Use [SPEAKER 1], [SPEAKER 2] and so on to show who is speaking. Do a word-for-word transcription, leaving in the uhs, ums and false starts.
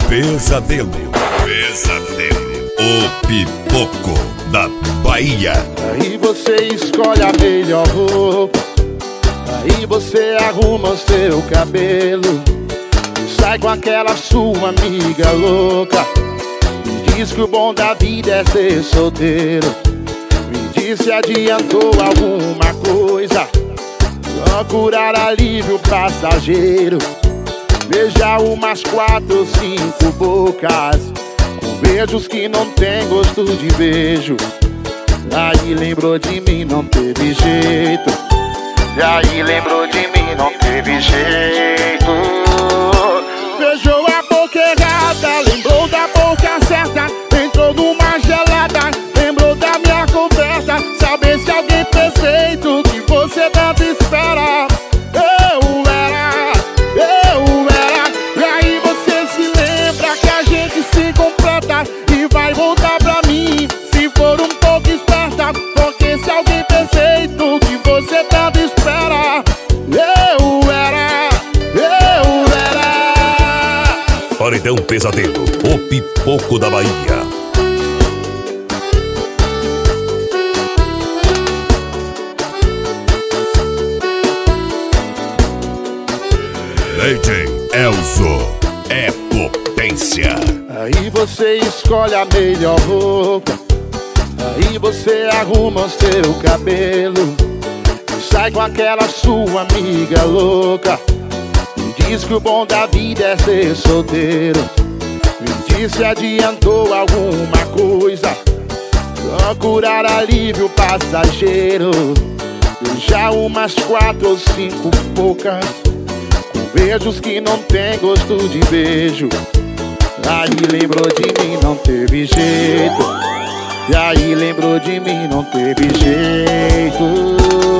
[SPEAKER 1] Pesadelo. Pesadelo. O pipoco da Bahia.
[SPEAKER 2] Aí você escolhe a melhor roupa, aí você arruma o seu cabelo e sai com aquela sua amiga louca. Me diz que o bom da vida é ser solteiro. Me diz se adiantou alguma coisa, procurar alívio passageiro. Beija umas quatro ou cinco bocas, com beijos que não tem gosto de beijo. Aí lembrou de mim, não teve jeito. E aí lembrou de mim, não teve jeito. Beijou a boca errada, lembrou da boca certa. Entrou numa gelada, lembrou da minha conversa. Saber se alguém perfeito que você tanto espera. Eu era, eu era. E aí você se lembra que a gente se completa e vai voltar pra mim se for um pouco esperta. Porque se alguém perfeito que você tanto espera. Eu era, eu era.
[SPEAKER 1] Paredão Pesadelo, o pipoco da Bahia. D J Elzo é potência.
[SPEAKER 2] Aí você escolhe a melhor roupa, aí você arruma o seu cabelo e sai com aquela sua amiga louca. Me diz que o bom da vida é ser solteiro. Me diz se adiantou alguma coisa, procurar alívio passageiro. Já umas quatro ou cinco bocas, beijos que não tem gosto de beijo. Aí lembrou de mim, não teve jeito. E aí lembrou de mim, não teve jeito.